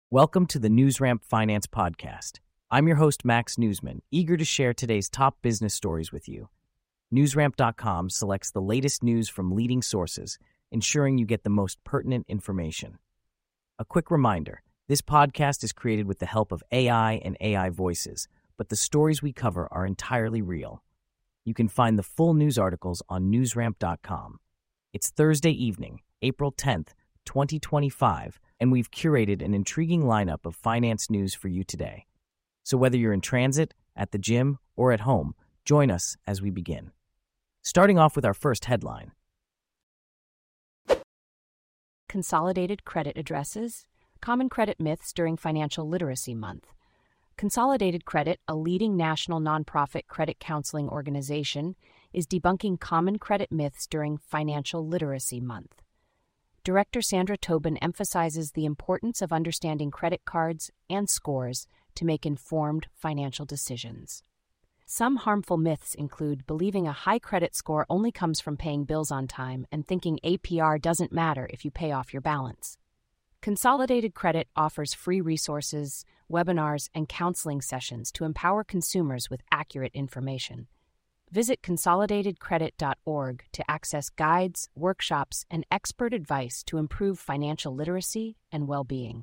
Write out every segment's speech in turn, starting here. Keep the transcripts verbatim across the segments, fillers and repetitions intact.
Welcome to the NewsRamp Finance Podcast. I'm your host, Max Newsman, eager to share today's top business stories with you. NewsRamp dot com selects the latest news from leading sources, ensuring you get the most pertinent information. A quick reminder, this podcast is created with the help of A I and A I voices, but the stories we cover are entirely real. You can find the full news articles on NewsRamp dot com. It's Thursday evening, April tenth, twenty twenty-five, and we've curated an intriguing lineup of finance news for you today. So whether you're in transit, at the gym, or at home, join us as we begin. Starting off with our first headline. Consolidated credit addresses, common credit myths during Financial Literacy Month. Consolidated Credit, a leading national nonprofit credit counseling organization, is debunking common credit myths during Financial Literacy Month. Director Sandra Tobin emphasizes the importance of understanding credit cards and scores to make informed financial decisions. Some harmful myths include believing a high credit score only comes from paying bills on time and thinking A P R doesn't matter if you pay off your balance. Consolidated Credit offers free resources, webinars, and counseling sessions to empower consumers with accurate information. Visit consolidated credit dot org to access guides, workshops, and expert advice to improve financial literacy and well-being.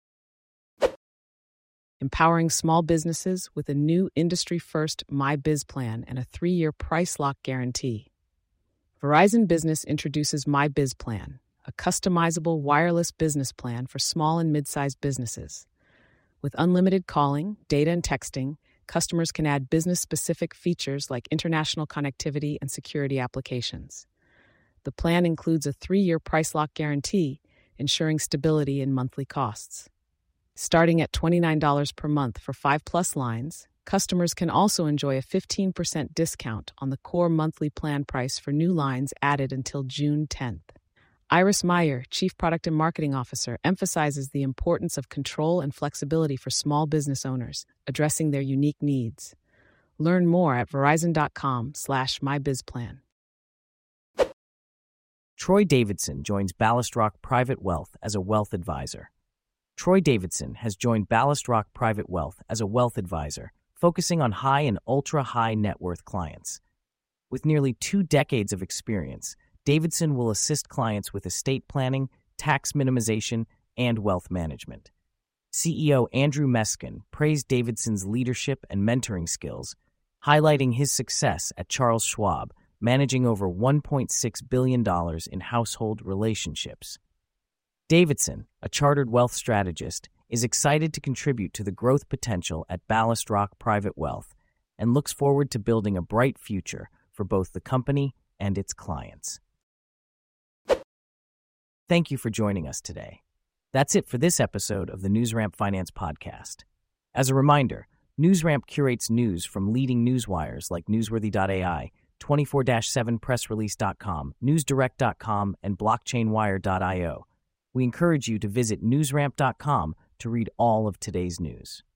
Empowering small businesses with a new industry-first MyBiz plan and a three-year price lock guarantee. Verizon Business introduces MyBiz Plan, a customizable wireless business plan for small and mid-sized businesses. With unlimited calling, data, and texting, customers can add business-specific features like international connectivity and security applications. The plan includes a three-year price lock guarantee, ensuring stability in monthly costs. Starting at twenty-nine dollars per month for five-plus lines, customers can also enjoy a fifteen percent discount on the core monthly plan price for new lines added until June tenth. Iris Meyer, Chief Product and Marketing Officer, emphasizes the importance of control and flexibility for small business owners, addressing their unique needs. Learn more at verizon dot com slash my biz plan. Troy Davidson joins Ballast Rock Private Wealth as a wealth advisor. Troy Davidson has joined Ballast Rock Private Wealth as a wealth advisor, focusing on high and ultra-high net worth clients. With nearly two decades of experience, Davidson will assist clients with estate planning, tax minimization, and wealth management. C E O Andrew Meskin praised Davidson's leadership and mentoring skills, highlighting his success at Charles Schwab, managing over one point six billion dollars in household relationships. Davidson, a chartered wealth strategist, is excited to contribute to the growth potential at Ballast Rock Private Wealth and looks forward to building a bright future for both the company and its clients. Thank you for joining us today. That's it for this episode of the NewsRamp Finance Podcast. As a reminder, NewsRamp curates news from leading newswires like newsworthy dot A I, twenty-four seven press release dot com, news direct dot com, and blockchain wire dot io. We encourage you to visit newsramp dot com to read all of today's news.